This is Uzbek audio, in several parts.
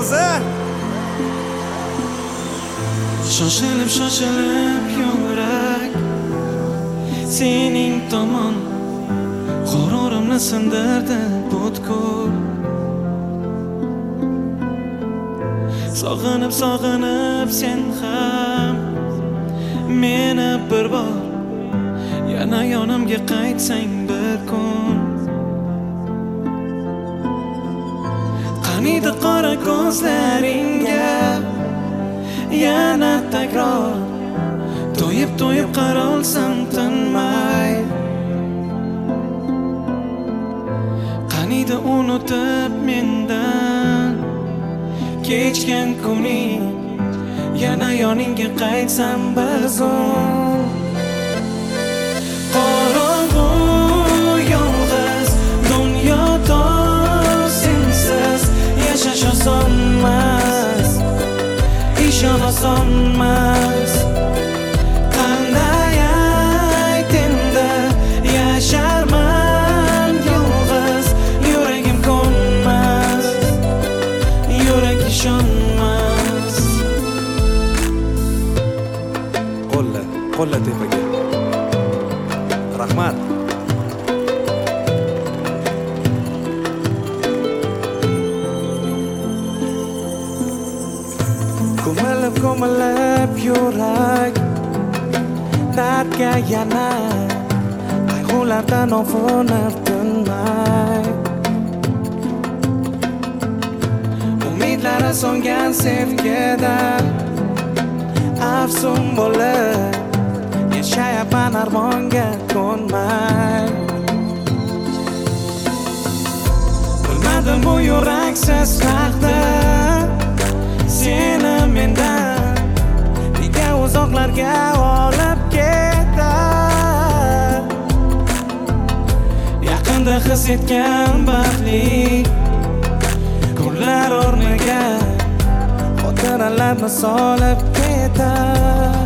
toza. Shoshilib yurak sening tomon g'ururimni sindirdi butkul. Sog'inib sen ham meni bir bor yana yonimga qaytsang bir kun. Qaniydi qora ko'zlaringga yana takror to'yib qarolsam tinmay. Qaniydi unutib mendan kechgan kuning yana yoningga qaytsam bir zum. Qorong'u yolg'iz dunyoda sensiz yashash osonmas, ishon osonmas. Qanday aytenda yasharman yolg'iz, yuragim ko'nmas, yurak ishonmas. Qo'lla tepaga. Rahmat. Ko'milib yurak dardga yana qayg'ulardan ovunib tinmay. Umidlari so'ngan sevgidan afsun bo'lib yashayapman armonga ko'nmay. Bilmadim bu yuraksiz taqdir seni mendan nega uzoqlarga olib ketar. Yaqinda his etgan baxtli kunlar o'rniga xotiralarni solib ketar.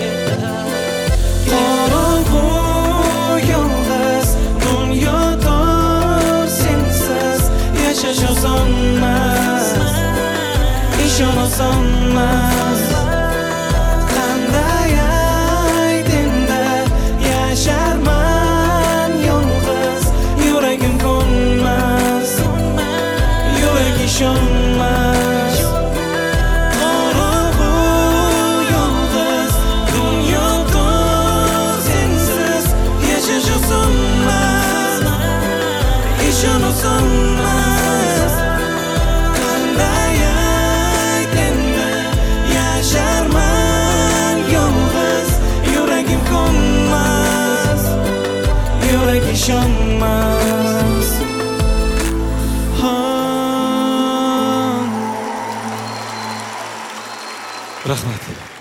Qorong'u yolg'iz dunyoda sensiz yashash osonmas, ishon osonmas. Qanday aytenda yasharman yolg'iz, yuragim ko'nmas, yurak ishonmas. Qorong'u yolg'iz dunyoda sensiz yashash osonmas, ishon osonmas. Qanday aytenda yasharman yolg'iz, yuragim ko'nmas, yurak ishonmas. Rahmat.